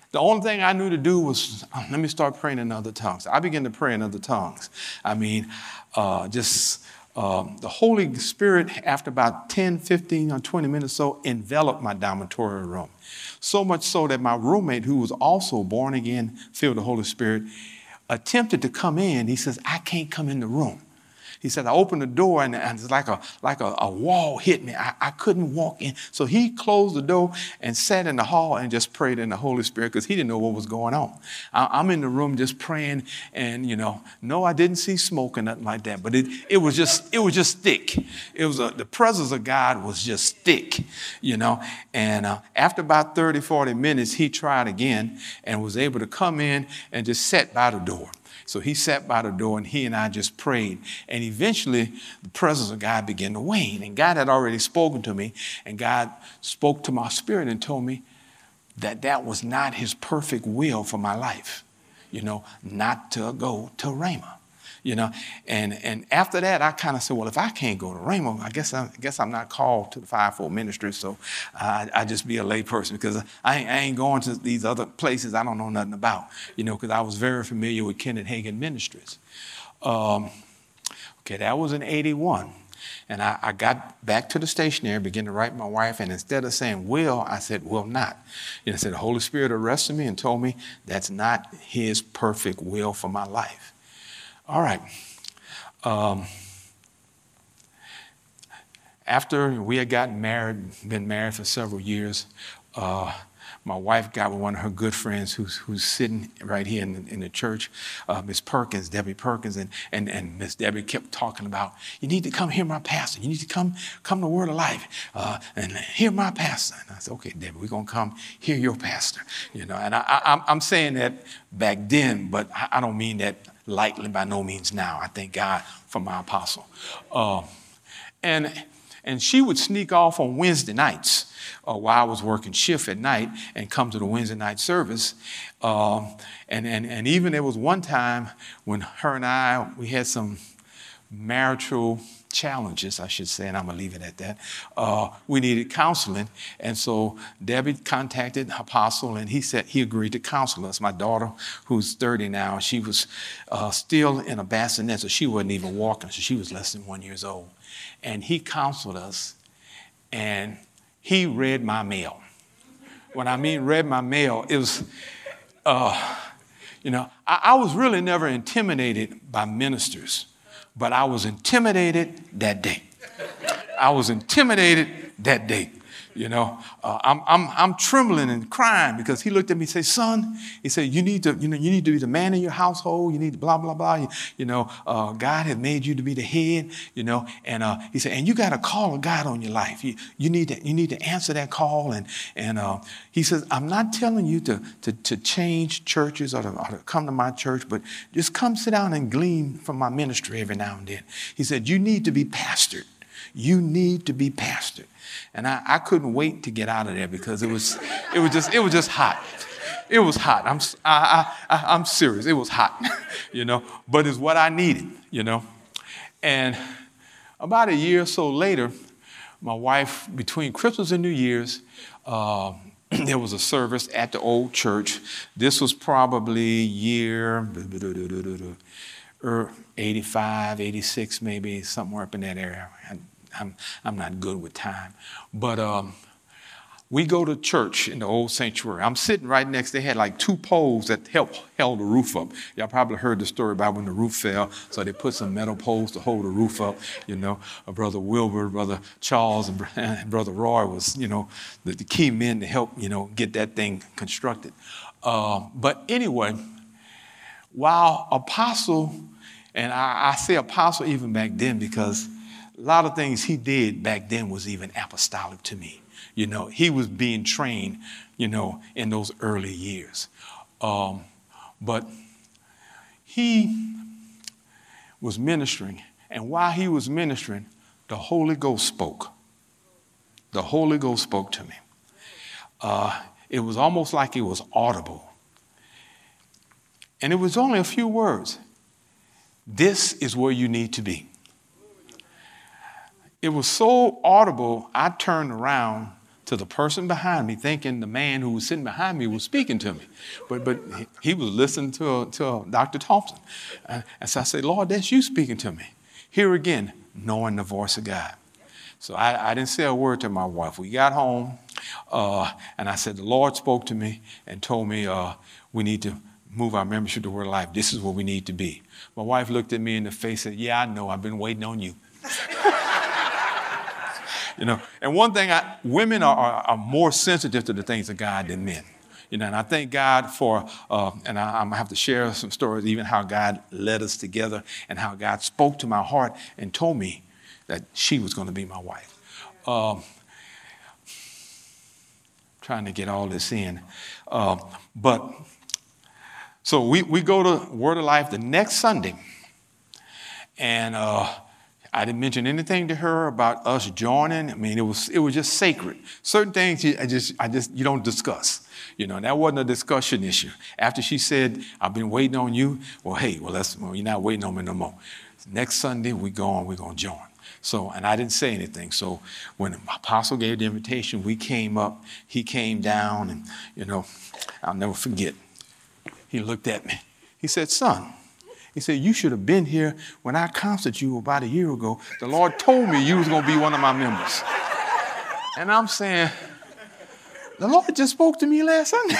A: The only thing I knew to do was, uh, let me start praying in other tongues. I began to pray in other tongues. I mean, uh, just um, the Holy Spirit, after about ten, fifteen, or twenty minutes or so, enveloped my dormitory room. So much so that my roommate, who was also born again, filled with the Holy Spirit, attempted to come in. He says, I can't come in the room. He said, I opened the door and, and it's like a like a, a wall hit me. I, I couldn't walk in. So he closed the door and sat in the hall and just prayed in the Holy Spirit because he didn't know what was going on. I, I'm in the room just praying and, you know, no, I didn't see smoke or nothing like that. But it, it was just it was just thick. It was a, the presence of God was just thick, you know. And uh, after about thirty, forty minutes, he tried again and was able to come in and just sat by the door. So he sat by the door and he and I just prayed. And eventually the presence of God began to wane. And God had already spoken to me. And God spoke to my spirit and told me that that was not his perfect will for my life. You know, not to go to Rhema. You know, and, and after that, I kind of said, well, if I can't go to Rhema, I guess, I, I guess I'm not called to the fivefold ministry, so I, I just be a lay person because I ain't, I ain't going to these other places I don't know nothing about, you know, because I was very familiar with Kenneth Hagin Ministries. Um, okay, that was in eighty-one. And I, I got back to the station there, began to write my wife, and instead of saying will, I said will not. And I said the Holy Spirit arrested me and told me that's not his perfect will for my life. All right. Um, after we had gotten married, been married for several years, uh, my wife got with one of her good friends who's who's sitting right here in the, in the church, uh, Miss Perkins, Debbie Perkins, and and and Miss Debbie kept talking about, you need to come hear my pastor. You need to come come to Word of Life uh, and hear my pastor. And I said, okay, Debbie, we're gonna come hear your pastor. You know, and I, I, I'm saying that back then, but I, I don't mean that lightly by no means now. I thank God for my apostle. Uh, and and she would sneak off on Wednesday nights uh, while I was working shift at night and come to the Wednesday night service. Um, and, and, and even there was one time when her and I, we had some marital challenges, I should say, and I'm going to leave it at that. Uh, we needed counseling. And so Debbie contacted Apostle, and he said he agreed to counsel us. My daughter, who's thirty now, she was uh, still in a bassinet, so she wasn't even walking, so she was less than one years old. And he counseled us, and he read my mail. When I mean read my mail, it was, uh, you know, I, I was really never intimidated by ministers. But I was intimidated that day. I was intimidated that day. You know, uh, I'm I'm I'm trembling and crying because he looked at me and said, "Son," he said, "you need to you know you need to be the man in your household. You need to blah blah blah. You, you know, uh, God has made you to be the head. You know, and uh, he said, and you got a call of God on your life. You you need to you need to answer that call. And and uh, he says, I'm not telling you to to to change churches or to, or to come to my church, but just come sit down and glean from my ministry every now and then. He said, you need to be pastored. You need to be pastored." And I, I couldn't wait to get out of there because it was, it was just, it was just hot. It was hot. I'm, I, I, I'm serious. It was hot, you know. But it's what I needed, you know. And about a year or so later, my wife, between Christmas and New Year's, uh, there was a service at the old church. This was probably year eighty-five, eighty-six, maybe somewhere up in that area. I'm, I'm not good with time. But um, we go to church in the old sanctuary. I'm sitting right next. They had like two poles that helped held the roof up. Y'all probably heard the story about when the roof fell. So they put some metal poles to hold the roof up. You know, uh, Brother Wilbur, Brother Charles, and, and Brother Roy was, you know, the, the key men to help, you know, get that thing constructed. Uh, but anyway, while Apostle, and I, I say Apostle even back then because a lot of things he did back then was even apostolic to me. You know, he was being trained, you know, in those early years. Um, but he was ministering. And while he was ministering, the Holy Ghost spoke. The Holy Ghost spoke to me. Uh, it was almost like it was audible. And it was only a few words. This is where you need to be. It was so audible, I turned around to the person behind me, thinking the man who was sitting behind me was speaking to me. But but he, he was listening to, to Doctor Thompson. And, and so I said, Lord, that's you speaking to me. Here again, knowing the voice of God. So I, I didn't say a word to my wife. We got home, uh, and I said, the Lord spoke to me and told me uh, we need to move our membership to Word of Life. This is where we need to be. My wife looked at me in the face and said, yeah, I know. I've been waiting on you. You know, and one thing, I, women are, are, are more sensitive to the things of God than men. You know, and I thank God for, uh, and I, I'm going to have to share some stories, even how God led us together and how God spoke to my heart and told me that she was going to be my wife. Um, trying to get all this in. Uh, but, so we, we go to Word of Life the next Sunday, and uh, I didn't mention anything to her about us joining. I mean, it was it was just sacred. Certain things you, I just I just you don't discuss. You know, that wasn't a discussion issue. After she said, "I've been waiting on you," well, hey, well, let's well, you're not waiting on me no more. Next Sunday we go on. We're gonna join. So, and I didn't say anything. So, when the apostle gave the invitation, we came up. He came down, and you know, I'll never forget. He looked at me. He said, "Son." He said, you should have been here when I counseled you about a year ago. The Lord told me you was going to be one of my members. And I'm saying, the Lord just spoke to me last Sunday.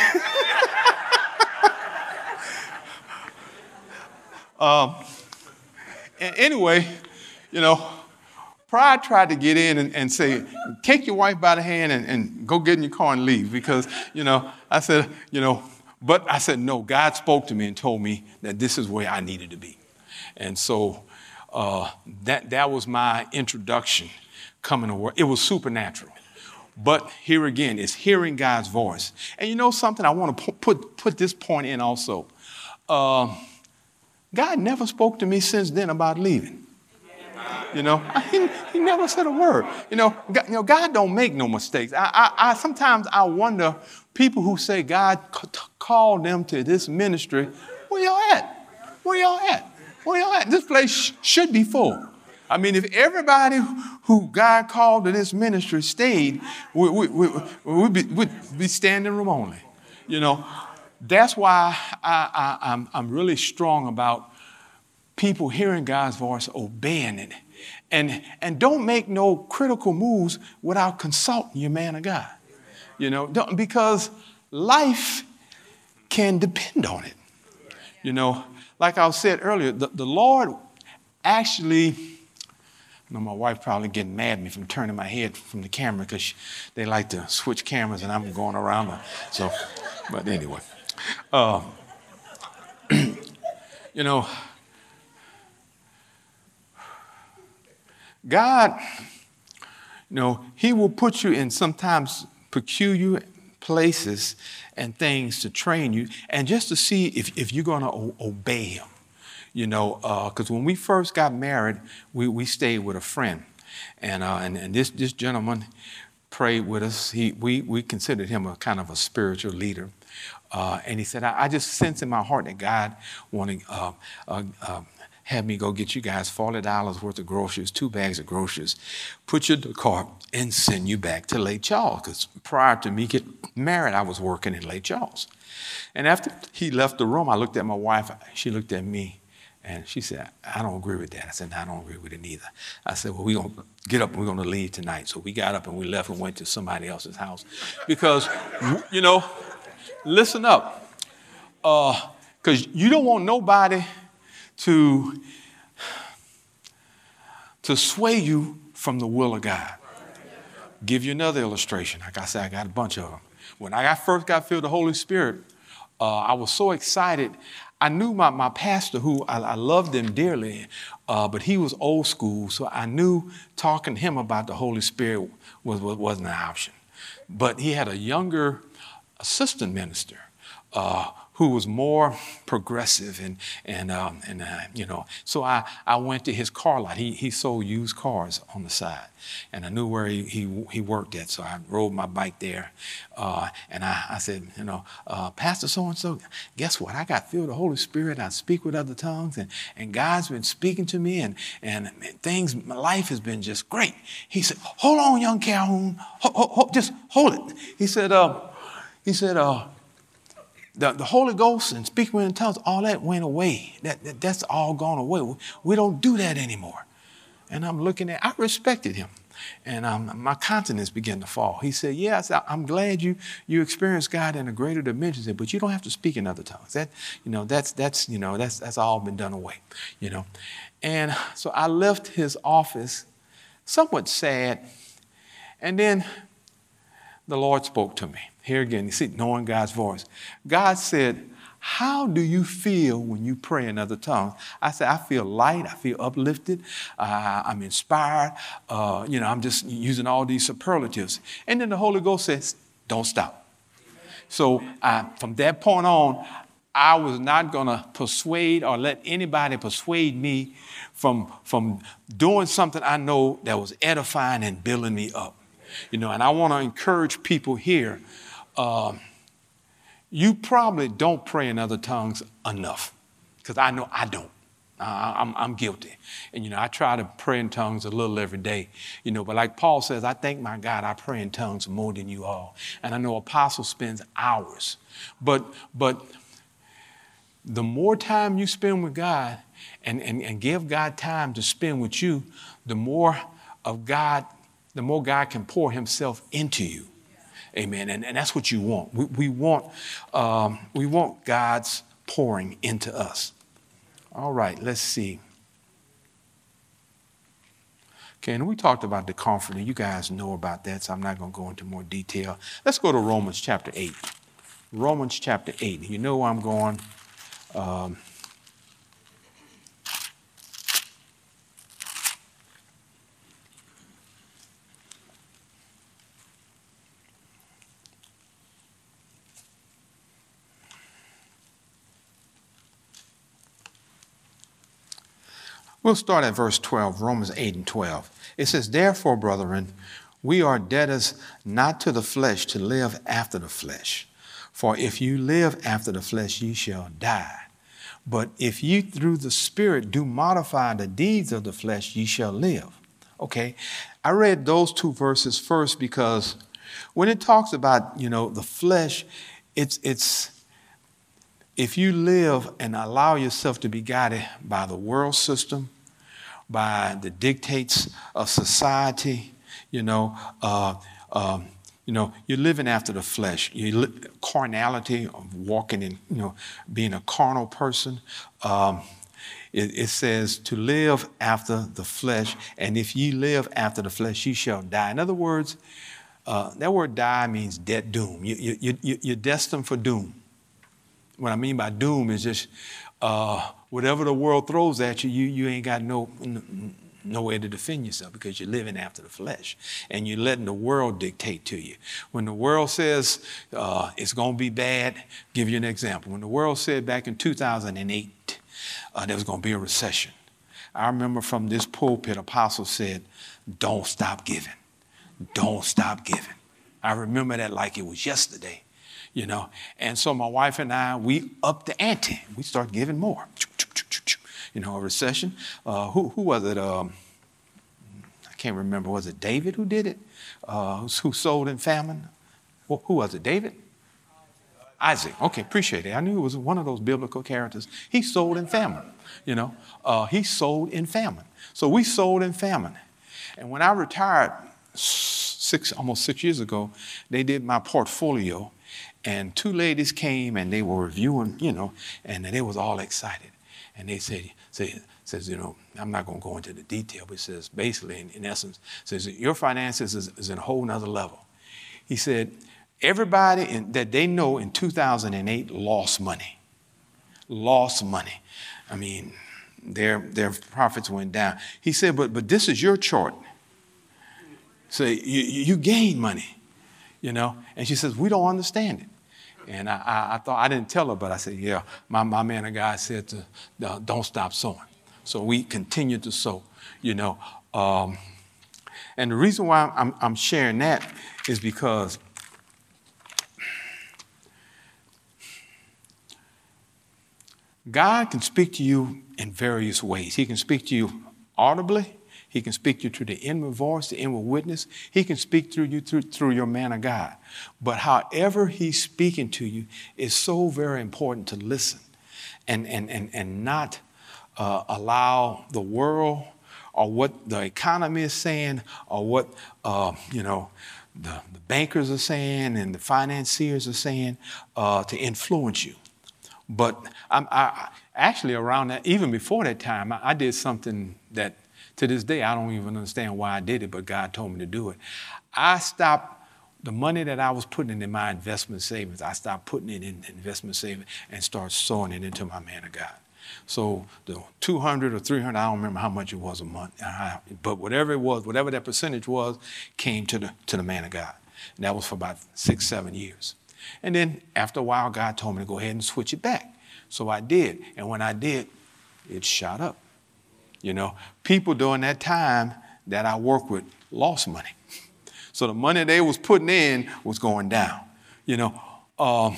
A: um, and anyway, you know, pride tried to get in and, and say, take your wife by the hand and, and go get in your car and leave. Because, you know, I said, you know, But I said, no, God spoke to me and told me that this is where I needed to be. And so uh, that, that was my introduction coming to work. It was supernatural. But here again, it's hearing God's voice. And you know something? I want to pu- put, put this point in also. Uh, God never spoke to me since then about leaving. You know, he, he never said a word. You know, God, you know, God don't make no mistakes. I, I, I sometimes I wonder, people who say God c- called them to this ministry, where y'all at? Where y'all at? Where y'all at? This place sh- should be full. I mean, if everybody who God called to this ministry stayed, we, we, we, we'd, be, we'd be standing room only. You know, that's why I, I, I'm, I'm really strong about people hearing God's voice, obeying it. And, and don't make no critical moves without consulting your man of God. You know, don't, because life can depend on it. You know, like I said earlier, the, the Lord actually, I know my wife probably getting mad at me from turning my head from the camera because they like to switch cameras and I'm going around them. So, but anyway, uh, you know, God, you know, he will put you in sometimes peculiar places and things to train you and just to see if, if you're going to o- obey him. You know, because uh, when we first got married, we, we stayed with a friend. And uh, and, and this, this gentleman prayed with us. He we, we considered him a kind of a spiritual leader. Uh, and he said, I, I just sense in my heart that God wanted uh, uh, uh, have me go get you guys forty dollars worth of groceries, two bags of groceries, put you in the car, and send you back to Lake Charles. Because prior to me getting married, I was working in Lake Charles. And after he left the room, I looked at my wife. She looked at me, and she said, I don't agree with that. I said, no, I don't agree with it neither. I said, well, we're going to get up and we're going to leave tonight. So we got up and we left and went to somebody else's house. Because, you know, listen up. Because uh, you don't want nobody to, to sway you from the will of God. Give you another illustration. Like I said, I got a bunch of them. When I first got filled with the Holy Spirit, uh, I was so excited. I knew my, my pastor, who I, I loved him dearly, uh, but he was old school, so I knew talking to him about the Holy Spirit was, was, wasn't an option. But he had a younger assistant minister uh, who was more progressive and and um, and uh, you know. So I, I went to his car lot. He he sold used cars on the side, and I knew where he he, he worked at. So I rode my bike there, uh, and I, I said, you know, uh, Pastor so and so, guess what? I got filled with the Holy Spirit. I speak with other tongues, and and God's been speaking to me, and and things. My life has been just great. He said, hold on, young Calhoun, ho, ho, ho, just hold it. He said, uh, he said, uh. The, the Holy Ghost and speaking in tongues, all that went away. That, that That's all gone away. We, we don't do that anymore. And I'm looking at, I respected him. And um, my countenance began to fall. He said, yes, I, I'm glad you you experienced God in a greater dimension, but you don't have to speak in other tongues. That, you know, that's, that's, you know, that's, that's all been done away, you know. And so I left his office somewhat sad. And then the Lord spoke to me. Here again, you see, knowing God's voice. God said, how do you feel when you pray in other tongues? I said, I feel light. I feel uplifted. Uh, I'm inspired. Uh, you know, I'm just using all these superlatives. And then the Holy Ghost says, don't stop. So uh, from that point on, I was not going to persuade or let anybody persuade me from, from doing something I know that was edifying and building me up. You know, and I want to encourage people here. Uh, you probably don't pray in other tongues enough, because I know I don't. Uh, I'm, I'm guilty. And, you know, I try to pray in tongues a little every day, you know, but like Paul says, I thank my God I pray in tongues more than you all. And I know Apostle spends hours. But but the more time you spend with God and, and, and give God time to spend with you, the more of God, the more God can pour himself into you. Amen. And, and that's what you want. We, we want um, we want God's pouring into us. All right, let's see. Okay, and we talked about the Comforter. You guys know about that, so I'm not going to go into more detail. Let's go to Romans chapter eight. Romans chapter eight. You know where I'm going. Um, We'll start at verse twelve, Romans eight and twelve. It says, therefore, brethren, we are debtors not to the flesh to live after the flesh. For if you live after the flesh, ye shall die. But if you through the Spirit do modify the deeds of the flesh, ye shall live. Okay, I read those two verses first because when it talks about, you know, the flesh, it's it's if you live and allow yourself to be guided by the world system, by the dictates of society, you know, uh, um, you know, you're living after the flesh. You li- carnality of walking in, you know, being a carnal person. Um, it, it says to live after the flesh, and if ye live after the flesh, ye shall die. In other words, uh, that word "die" means dead, doom. You, you, you, you're destined for doom. What I mean by doom is just uh, whatever the world throws at you, you, you ain't got no, no way to defend yourself because you're living after the flesh and you're letting the world dictate to you. When the world says uh, it's going to be bad, give you an example. When the world said back in two thousand eight uh, there was going to be a recession, I remember from this pulpit, Apostle said, don't stop giving. Don't stop giving. I remember that like it was yesterday. You know, and so my wife and I, we upped the ante. We start giving more. You know, a recession. Uh, who, who was it? Um, I can't remember. Was it David who did it? Uh, who sold in famine? Well, who was it? David? Isaac. Okay, appreciate it. I knew it was one of those biblical characters. He sold in famine. You know, uh, he sold in famine. So we sold in famine. And when I retired six, almost six years ago, they did my portfolio. And two ladies came and they were reviewing, you know, and they was all excited. And they said, say, says, you know, I'm not going to go into the detail, but it says basically, in, in essence, says your finances is, is in a whole nother level. He said, everybody in, that they know in two thousand eight lost money, lost money. I mean, their their profits went down. He said, but but this is your chart. So you, you gain money. You know, and she says, we don't understand it. And I, I, I thought, I didn't tell her, but I said, yeah, my, my man of God said to, uh, don't stop sowing. So we continued to sow, you know. Um, and the reason why I'm, I'm sharing that is because God can speak to you in various ways. He can speak to you audibly. He can speak to you through the inward voice, the inward witness. He can speak through you through, through your man of God. But however he's speaking to you is so very important to listen and, and, and, and not uh, allow the world or what the economy is saying or what, uh, you know, the, the bankers are saying and the financiers are saying uh, to influence you. But I'm, I actually around that, even before that time, I, I did something that to this day, I don't even understand why I did it, but God told me to do it. I stopped the money that I was putting in my investment savings. I stopped putting it in investment savings and started sowing it into my man of God. So the two hundred or three hundred, I don't remember how much it was a month, but whatever it was, whatever that percentage was, came to the, to the man of God. And that was for about six, seven years. And then after a while, God told me to go ahead and switch it back. So I did. And when I did, it shot up. You know, people during that time that I worked with lost money. So the money they was putting in was going down. You know, um,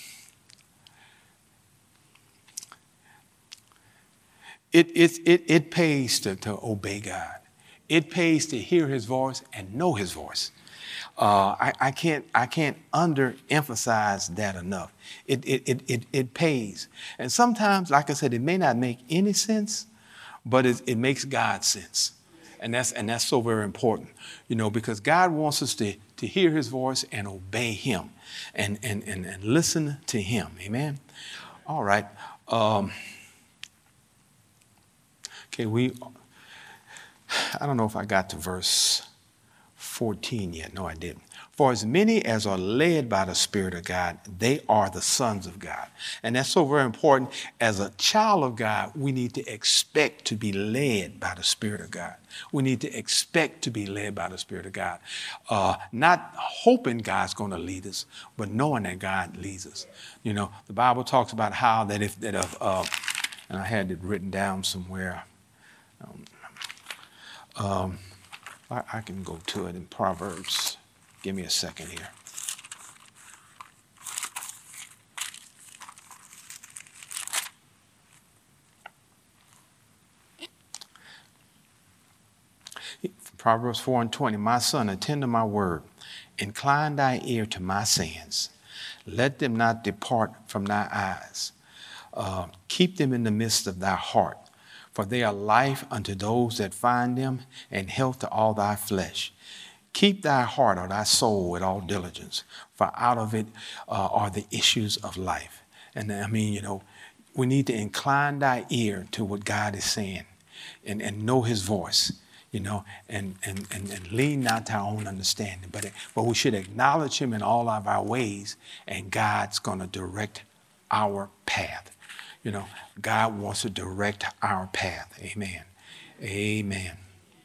A: it, it, it, it pays to, to obey God. It pays to hear his voice and know his voice. Uh, I, I can't I can't underemphasize that enough. It, it, it, it, it pays. And sometimes, like I said, it may not make any sense, but it, it makes God sense. And that's and that's so very important, you know, because God wants us to, to hear his voice and obey him and, and, and, and listen to him. Amen. All right. Um, okay, we I don't know if I got to verse fourteen yet. No, I didn't. For as many as are led by the Spirit of God, they are the sons of God. And that's so very important. As a child of God, we need to expect to be led by the Spirit of God. We need to expect to be led by the Spirit of God. Uh, not hoping God's going to lead us, but knowing that God leads us. You know, the Bible talks about how that if, that if, uh, and I had it written down somewhere. Um, um, I, I can go to it in Proverbs. Give me a second here. Proverbs four and twenty, my son, attend to my word. Incline thy ear to my sayings. Let them not depart from thy eyes. Uh, keep them in the midst of thy heart. For they are life unto those that find them, and health to all thy flesh. Keep thy heart or thy soul with all diligence, for out of it uh, are the issues of life. And I mean, you know, we need to incline thy ear to what God is saying and, and know his voice, you know, and, and, and, and lean not to our own understanding. But, but we should acknowledge him in all of our ways, and God's going to direct our path. You know, God wants to direct our path. Amen. Amen.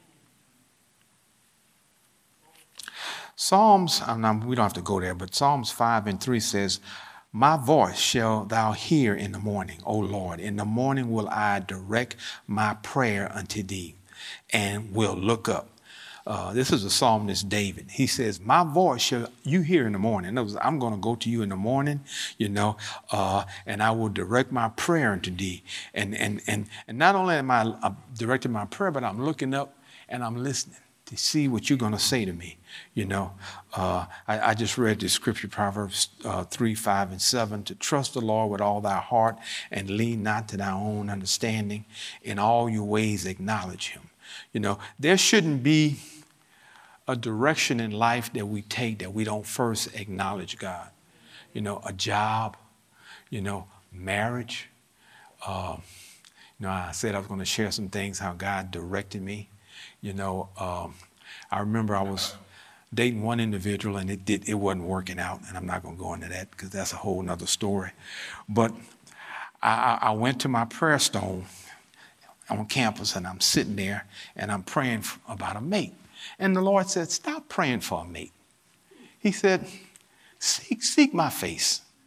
A: Psalms, I'm, we don't have to go there, but Psalms five and three says, my voice shall thou hear in the morning, O Lord. In the morning will I direct my prayer unto thee, and will look up. Uh, this is a psalmist, David. He says, my voice shall you hear in the morning. In other words, I'm going to go to you in the morning, you know, uh, and I will direct my prayer unto thee. And, and, and, and not only am I uh, directing my prayer, but I'm looking up and I'm listening to see what you're going to say to me. You know, uh, I, I just read the scripture, Proverbs uh, three, five, and seven, to trust the Lord with all thy heart and lean not to thy own understanding. In all your ways acknowledge him. You know, there shouldn't be a direction in life that we take that we don't first acknowledge God. You know, a job, you know, marriage. Uh, you know, I said I was going to share some things, how God directed me. You know, um, I remember I was dating one individual and it did, it wasn't working out. And I'm not going to go into that because that's a whole nother story. But I, I went to my prayer stone on campus and I'm sitting there and I'm praying about a mate. And the Lord said, stop praying for a mate. He said, seek, seek my face.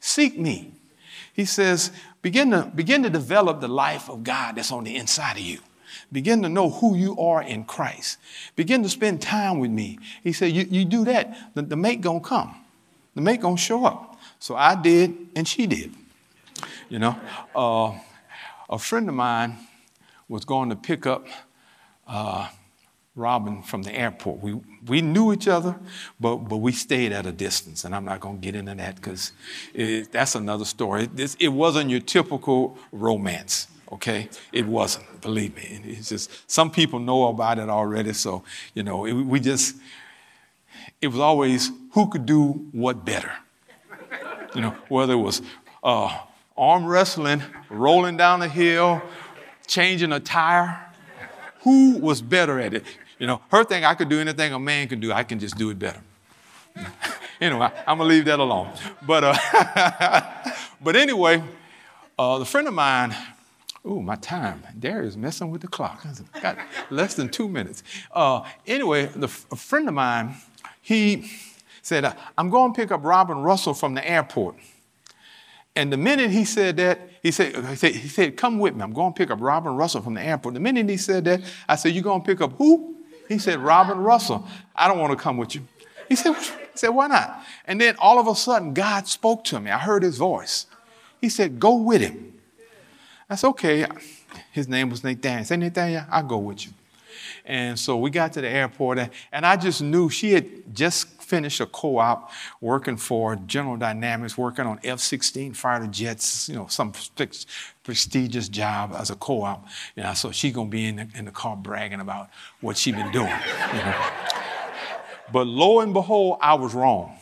A: seek me. He says, begin to, begin to develop the life of God that's on the inside of you. Begin to know who you are in Christ. Begin to spend time with me. He said, you, you do that, the, the mate gonna come. The mate gonna show up. So I did, and she did. You know, uh, a friend of mine was going to pick up uh, Robin from the airport. We we knew each other, but but we stayed at a distance, and I'm not going to get into that because that's another story. This, it wasn't your typical romance, okay? It wasn't, believe me. It's just some people know about it already, so you know it, we just. It was always who could do what better, you know, whether it was uh, arm wrestling, rolling down a hill, changing a tire. Who was better at it? You know, her thing, I could do anything a man could do. I can just do it better. Anyway, I'm going to leave that alone. But uh, but anyway, uh, the friend of mine, ooh, my time. Darius messing with the clock. I got less than two minutes. Uh, anyway, the, a friend of mine, he said, I'm going to pick up Robin Russell from the airport. And the minute he said that, he said, he said, he said, come with me. I'm going to pick up Robin Russell from the airport. The minute he said that, I said, you going to pick up who? He said, Robin Russell. I don't want to come with you. He said, he said, why not? And then all of a sudden, God spoke to me. I heard his voice. He said, go with him. I said, okay. His name was Nathaniel. I said, Nathaniel, I'll go with you. And so we got to the airport, and, and I just knew she had just finished a co-op working for General Dynamics, working on F sixteen fighter jets, you know, some prestigious job as a co-op. You know, so she's going to be in the, in the car bragging about what she's been doing. You know. But lo and behold, I was wrong.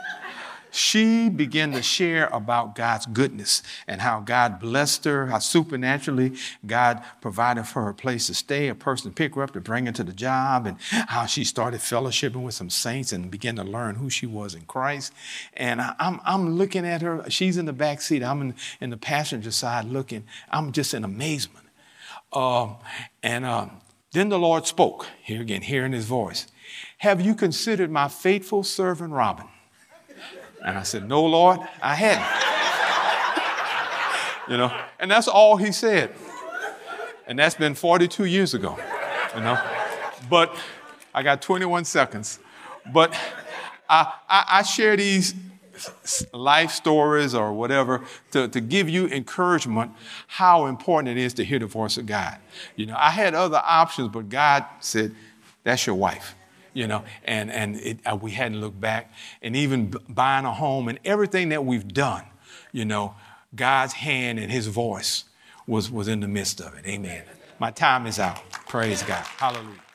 A: She began to share about God's goodness and how God blessed her, how supernaturally God provided for her a place to stay, a person to pick her up, to bring her to the job, and how she started fellowshipping with some saints and began to learn who she was in Christ. And I, I'm, I'm looking at her. She's in the back seat. I'm in, in the passenger side looking. I'm just in amazement. Um, and uh, then the Lord spoke, here again, hearing his voice. Have you considered my faithful servant Robin? And I said, no, Lord, I hadn't. You know, and that's all he said. And that's been forty-two years ago, you know. But I got twenty-one seconds. But I, I, I share these life stories or whatever to, to give you encouragement how important it is to hear the voice of God. You know, I had other options, but God said, that's your wife. You know, and, and it, uh, we hadn't looked back. And even b- buying a home and everything that we've done, you know, God's hand and his voice was, was in the midst of it. Amen. My time is out. Praise God. Hallelujah.